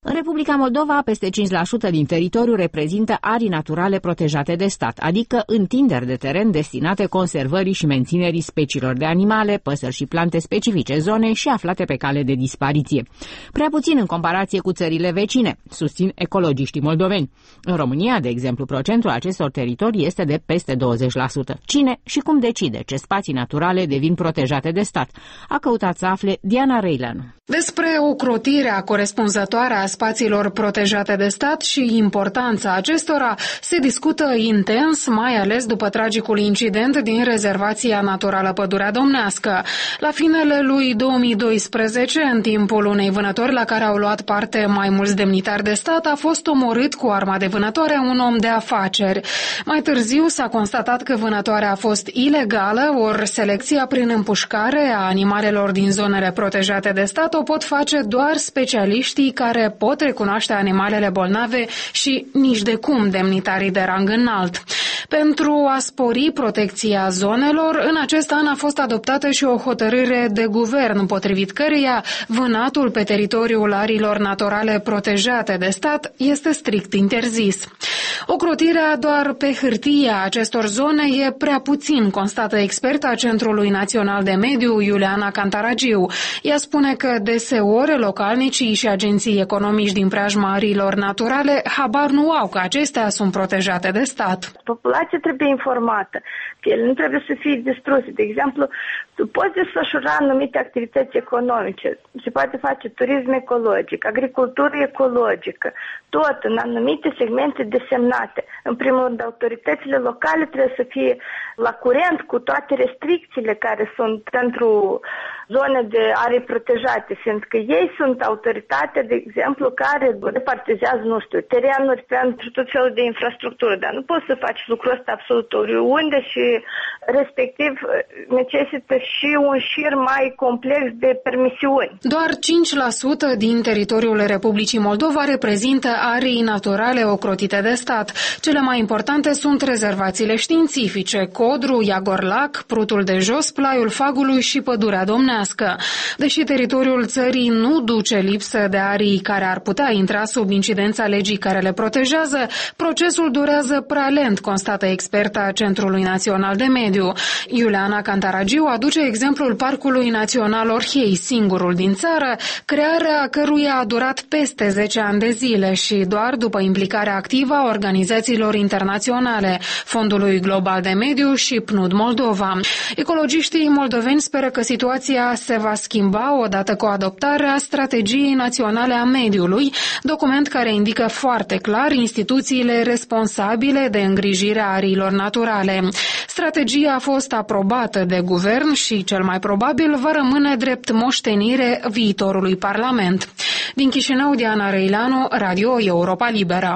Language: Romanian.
În Republica Moldova, peste 5% din teritoriu reprezintă arii naturale protejate de stat, adică întinderi de teren destinate conservării și menținerii speciilor de animale, păsări și plante specifice zone și aflate pe cale de dispariție. Prea puțin în comparație cu țările vecine, susțin ecologiștii moldoveni. În România, de exemplu, procentul acestor teritorii este de peste 20%. Cine și cum decide ce spații naturale devin protejate de stat? A căutat să afle Diana Reileanu. Despre ocrotirea corespunzătoare a spațiilor protejate de stat și importanța acestora se discută intens, mai ales după tragicul incident din rezervația naturală Pădurea Domnească. La finele lui 2012, în timpul unei vânători la care au luat parte mai mulți demnitari de stat, a fost omorât cu arma de vânătoare un om de afaceri. Mai târziu s-a constatat că vânătoarea a fost ilegală, ori selecția prin împușcare a animalelor din zonele protejate de stat o pot face doar specialiștii care pot recunoaște animalele bolnave și nici de cum demnitarii de rang înalt. Pentru a spori protecția zonelor, în acest an a fost adoptată și o hotărâre de guvern, potrivit căreia vânatul pe teritoriul ariilor naturale protejate de stat este strict interzis. Ocrotirea doar pe hârtie a acestor zone e prea puțin, constată experta Centrului Național de Mediu, Iuliana Cantaragiu. Ea spune că deseori localnicii și agenții economici din preajma ariilor naturale habar nu au că acestea sunt protejate de stat. Populația trebuie informată, că ele nu trebuie să fie distruse. De exemplu, tu poți desfășura anumite activități economice, se poate face turism ecologic, agricultură ecologică, tot în anumite segmente desemnate. În primul rând, autoritățile locale trebuie să fie la curent cu toate restricțiile care sunt pentru zone de arii protejate, fiindcă ei sunt autoritatea, de exemplu, care repartizează, nu știu, terenuri pentru tot felul de infrastructură, dar nu poți să faci lucrul ăsta absolut oriunde și respectiv necesită și un șir mai complex de permisiuni. Doar 5% din teritoriul Republicii Moldova reprezintă arii naturale ocrotite de stat. Cele mai importante sunt rezervațiile științifice, Codru, Iagorlac, Prutul de Jos, Plaiul Fagului și Pădurea Domnească. Deși teritoriul țării nu duce lipsă de arii care ar putea intra sub incidența legii care le protejează, procesul durează prea lent, constată experta Centrului Național de Mediu. Iuliana Cantaragiu aduce exemplul Parcului Național Orhei, singurul din țară, crearea căruia a durat peste 10 ani de zile și doar după implicarea activă a organizațiilor internaționale, Fondului Global de Mediu și PNUD Moldova. Ecologiștii moldoveni speră că situația se va schimba odată cu adoptarea Strategiei Naționale a Mediului, document care indică foarte clar instituțiile responsabile de îngrijirea ariilor naturale. Strategia a fost aprobată de guvern și, cel mai probabil, va rămâne drept moștenire viitorului Parlament. Din Chișinău, Diana Reileanu, Radio Europa Liberă.